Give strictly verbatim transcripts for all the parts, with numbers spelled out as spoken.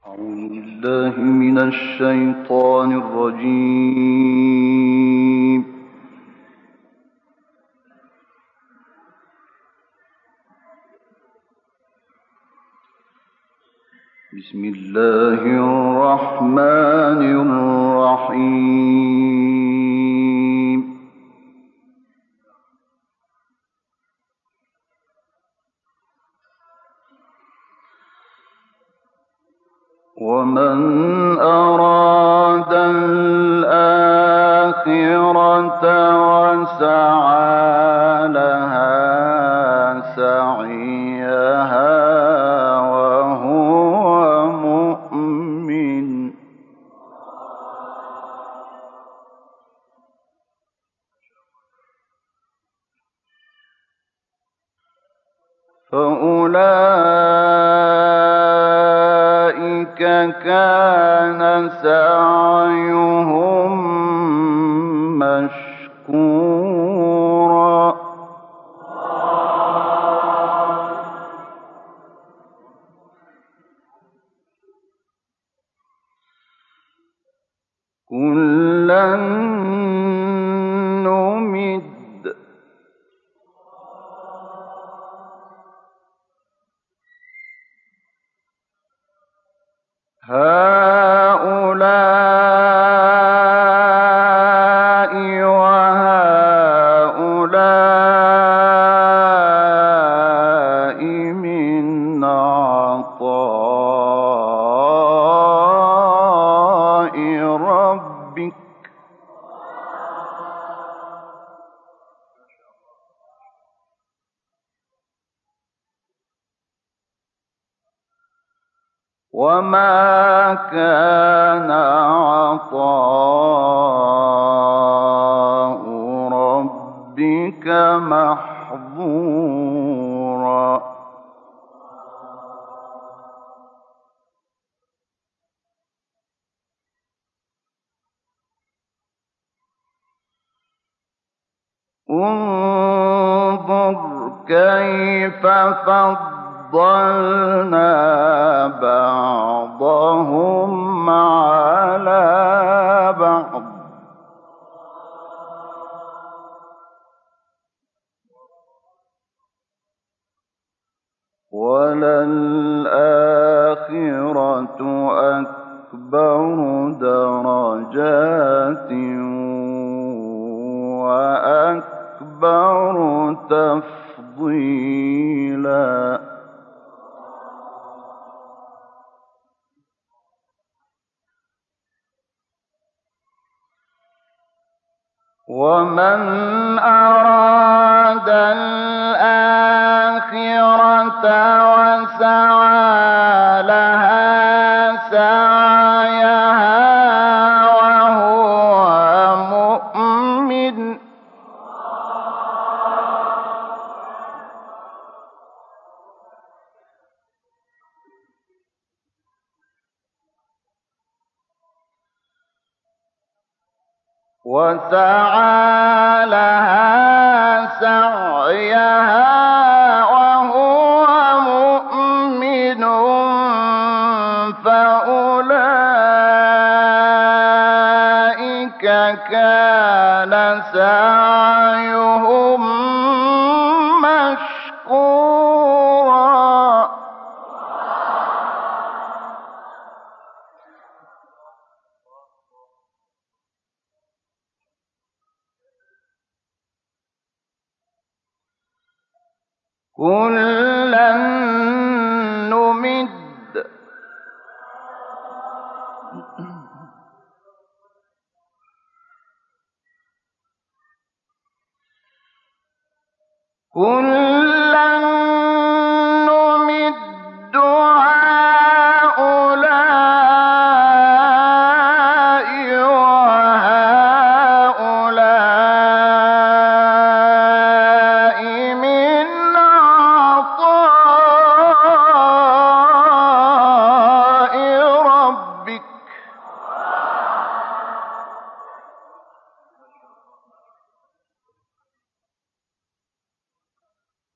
أعوذ بالله من الشيطان الرجيم. بسم الله الرحمن الرحيم. ومن أراد الآخرة وسعى لها سعيها وهو مؤمن فأولئك كان سعيهم مشكورا كلا نمد هؤلاء وهؤلاء من عطاء ربك وما كان عطاء ربك محظورا انظر كيف فضلنا بعضهم على بعض وللآخرة أكبر درجات وأكبر تفضيلا ومن أراد الآخرة وسعى لها سعيها وهو مؤمن وسعى لها سعيها وهو مؤمن فأولئك كان سعيهم مشكورا كلا نمد كلا نمد هؤلاء وهؤلاء من عطاء ربك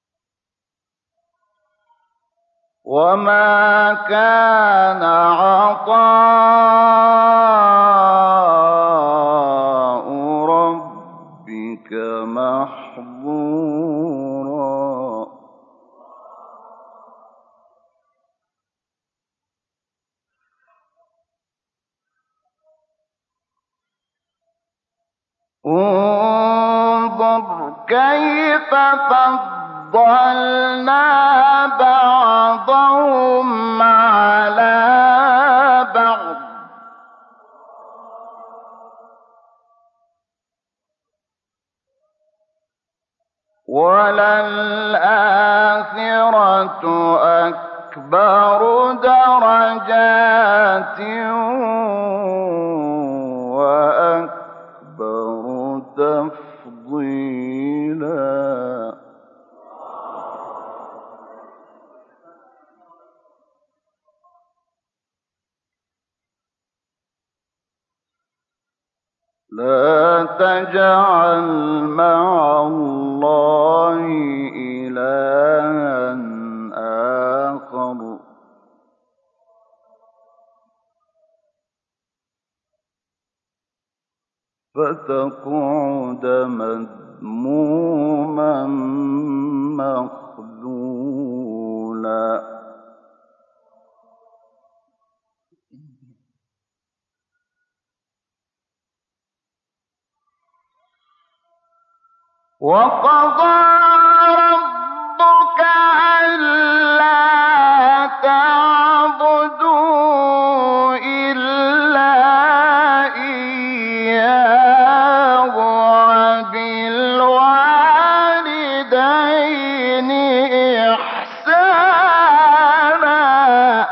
وما كان عطاء عطاء ربك محظورا انظر كيف فضلنا بعضهم على بعض وللآخرة أكبر درجات وأكبر تفضيلا لا تجعل مع الله إلها آخر فتقعد مذموما مخذولا وقضى ربك ألا تعبدوا إلا إياه وبالوالدين إحسانا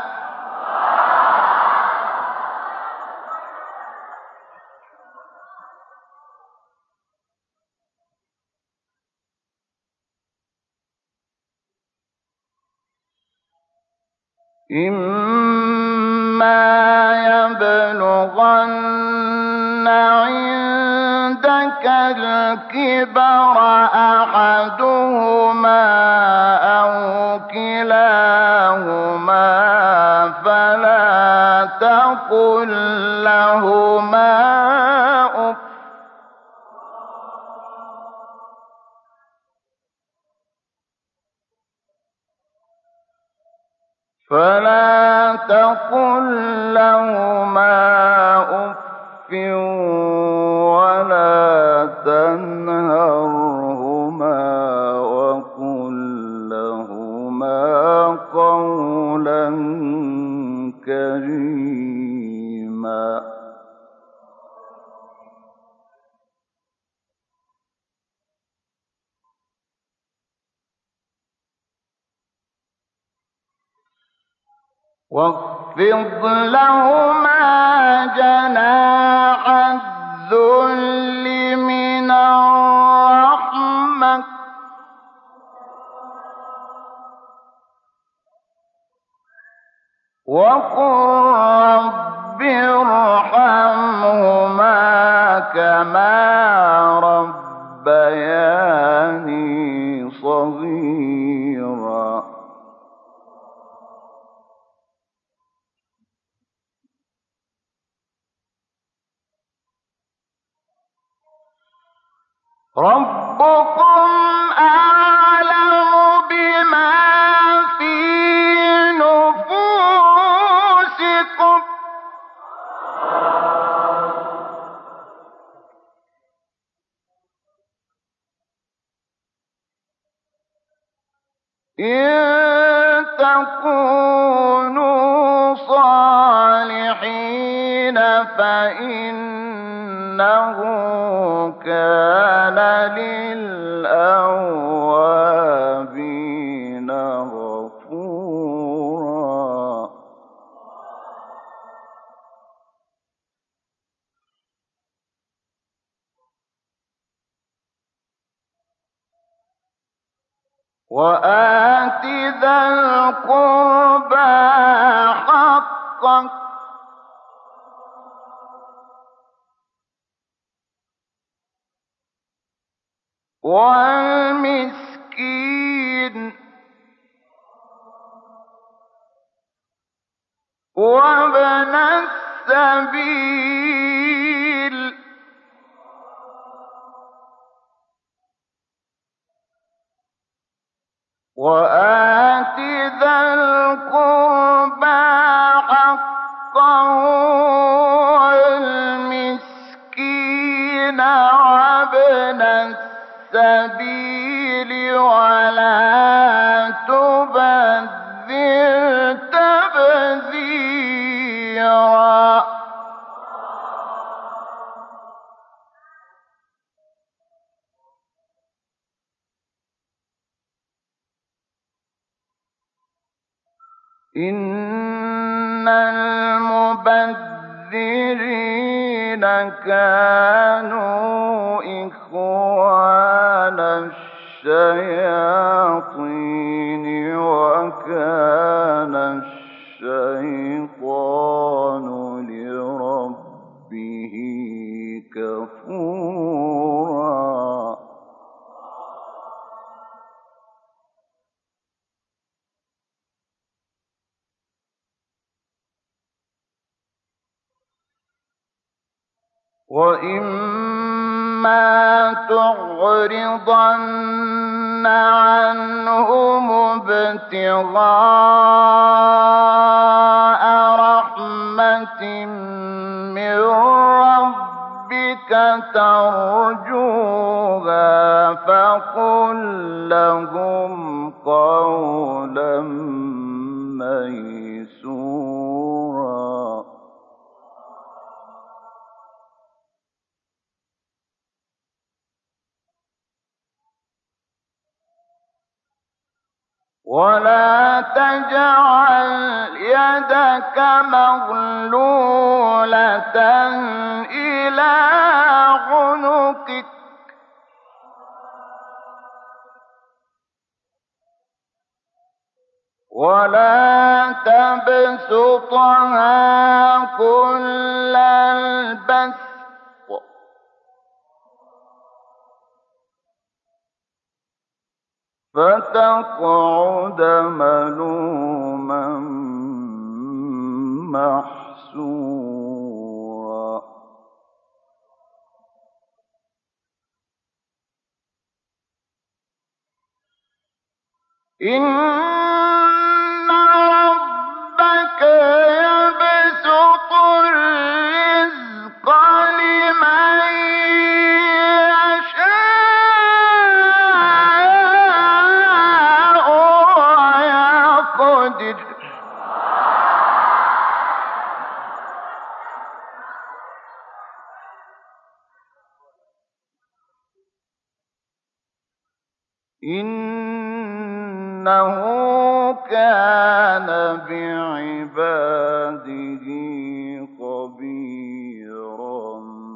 إما يبلغن عندك الكبر أحدهما أو كلاهما فلا تقل لهما أف فلا تقل لهما أف ولا تنهرهما وقل لهما قولا كريما واخفض لهما جناح الذل من الرحمة وقل رب ارحمهما كما ربياني صغيرا ربكم أعلم بما في نفوسكم إن تكونوا صالحين فإنه كان للأوابين غفورا وآت ذا القربى حقه والمسكين وابن السبيل وآت ذا القربى حقه والمسكين وابن السبيل ولا تبذر تبذيرا إن المبذرين كانوا إخوان الشياطين وكان الشيطان لربه كفورا وَإِمَّا تُعْرِضَنَّ عَنْهُمُ ابْتِغَاءَ رَحْمَةٍ مِّن رَّبِّكَ تَرْجُوهَا فَقُل لَّهُمْ قَوْلًا مَّيْسُورًا ولا تجعل يدك مغلولة إلى عنقك ولا تبسطها كل البسط فتقعد ملوما محسورا إن ربك يبسط الرزق لمن يشاء ويقدر إنه كان بعباده خبيرا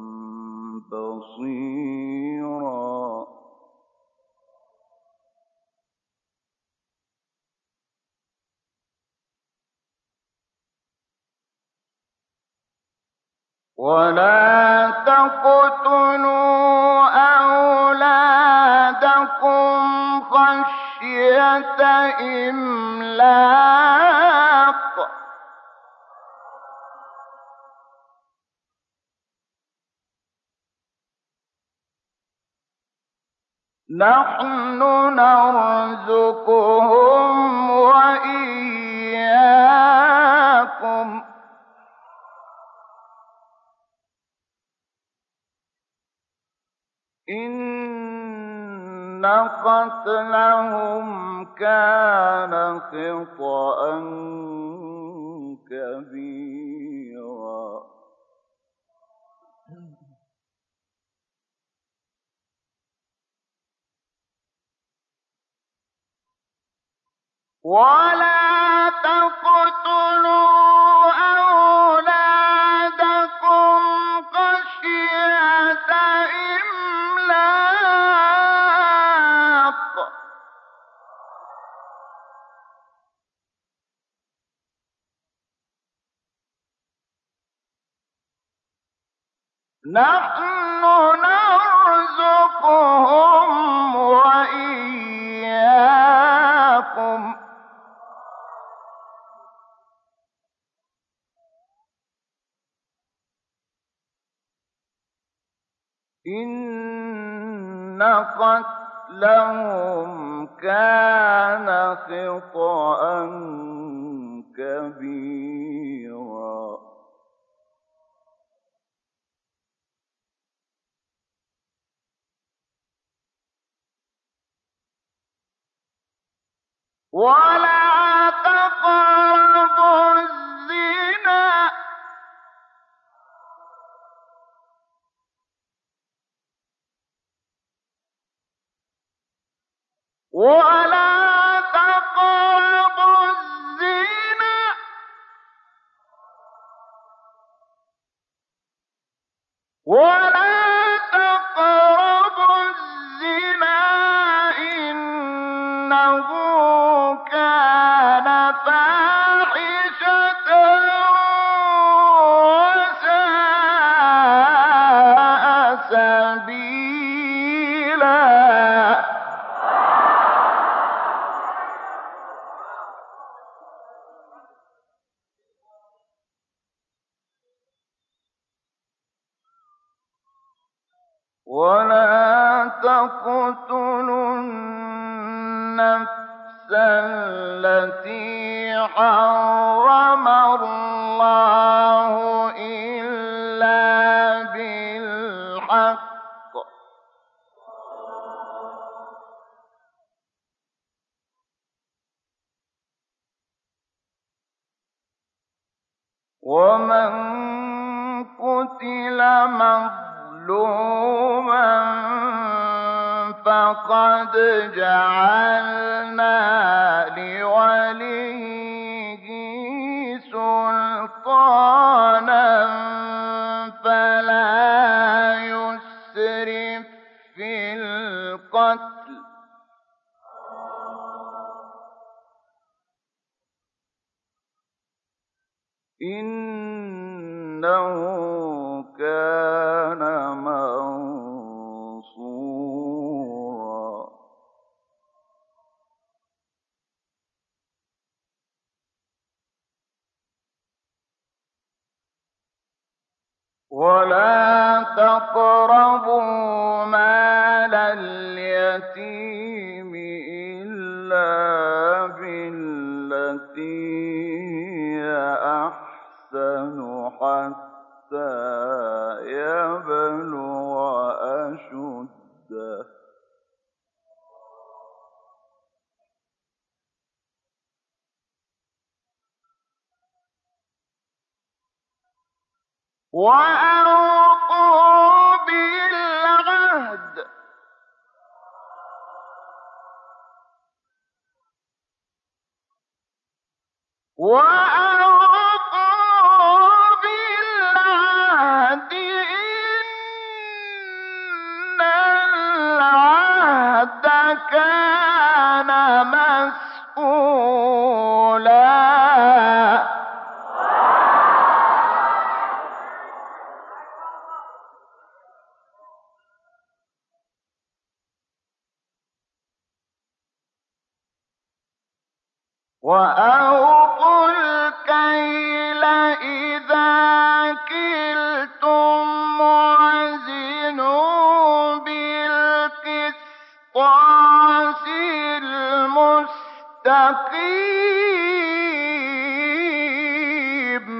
بصيرا ولا تقتلوا أولادكم خشية إملاق نحن نرزقهم وإياكم إن قتلهم كان خطأ كبيرا ولا تقتلوا أولادكم خشية إملاق نحن نرزقهم وإياكم إِنَّ قَتْلَهُمْ كَانَ خِطْئًا كَبِيرًا. وَلَا تَقْرَبُوا الزِّنَا وَلَا تَقْرَبُوا الزِّنَا وَلَا تَقْرَبُوا الزِّنَا إِنَّهُ كَانَ فَاحِشَةً وَسَاءَ سَبِيلًا. وَلَا تَقْتُلُوا النَّفْسَ الَّتِي حَرَّمَ اللَّهُ إِلَّا بِالْحَقِّ ۗ وَمَن قُتِلَ مَظْلُومًا فَقَدْ جَعَلْنَا لِوَلِيِّهِ سُلْطَانًا فَلَا يُسْرِف فِّي الْقَتْلِ ۖ إِنَّهُ كَانَ مَنصُورًا. وَلَا تَقْرَبُوا مَالَ الْيَتِيمِ إِلَّا بِالَّتِي هِيَ أَحْسَنُ حَتَّىٰ يَبْلُغَ أَشُدَّهُ ۖ وَأَوْفُوا بِالْعَهْدِ ۖ وَأَوْفُوا بِالْعَهْدِ ۖ إِنَّ الْعَهْدَ كَانَ مَسْئُولًا. وَأَوْفُوا الْكَيْلَ إِذَا كِلْتُمْ وَزِنُوا بِالْقِسْطَاسِ الْمُسْتَقِيمِ.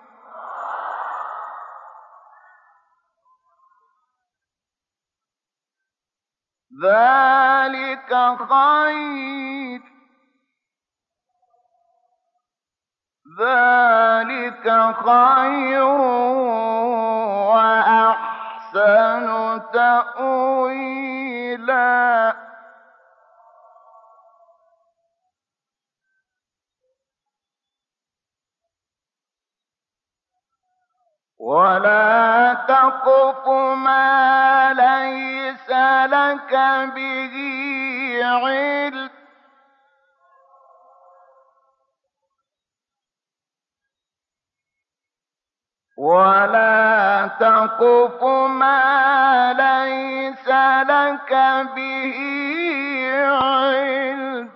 ذَٰلِكَ خَيْرٌ ذَٰلِكَ خَيْرٌ وَأَحْسَنُ تَأْوِيلًا. وَلَا تَقْفُ مَا لَيْسَ لَكَ بِهِ عِلْمٌ، وَلَا تَقْفُ مَا لَيْسَ لَكَ بِهِ عِلْمٌ،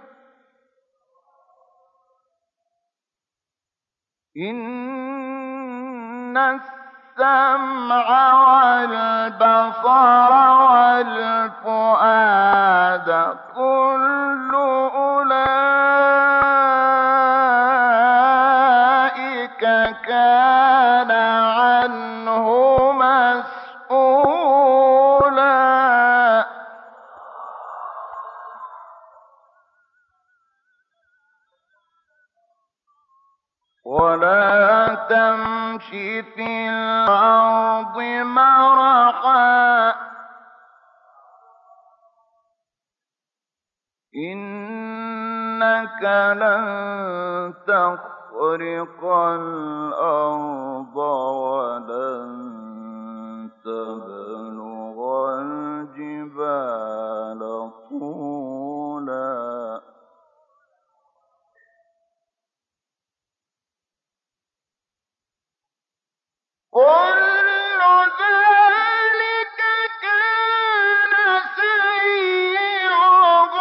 إِنَّ السمع والبصر والفؤاد كل أولئك كان عنه مسؤولا. ولا تمش في الأرض مرحا إنك لن تخرق الأرض ولن تبلغ الجبال طولا. كل ذلك كان سيئه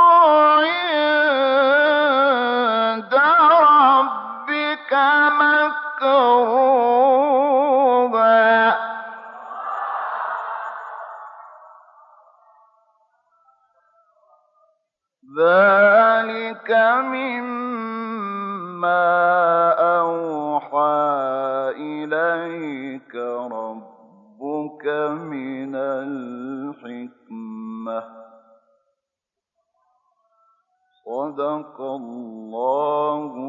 عند ربك مكروها. ذلك مما أوحى إليك ربك من الحكمة. صدق الله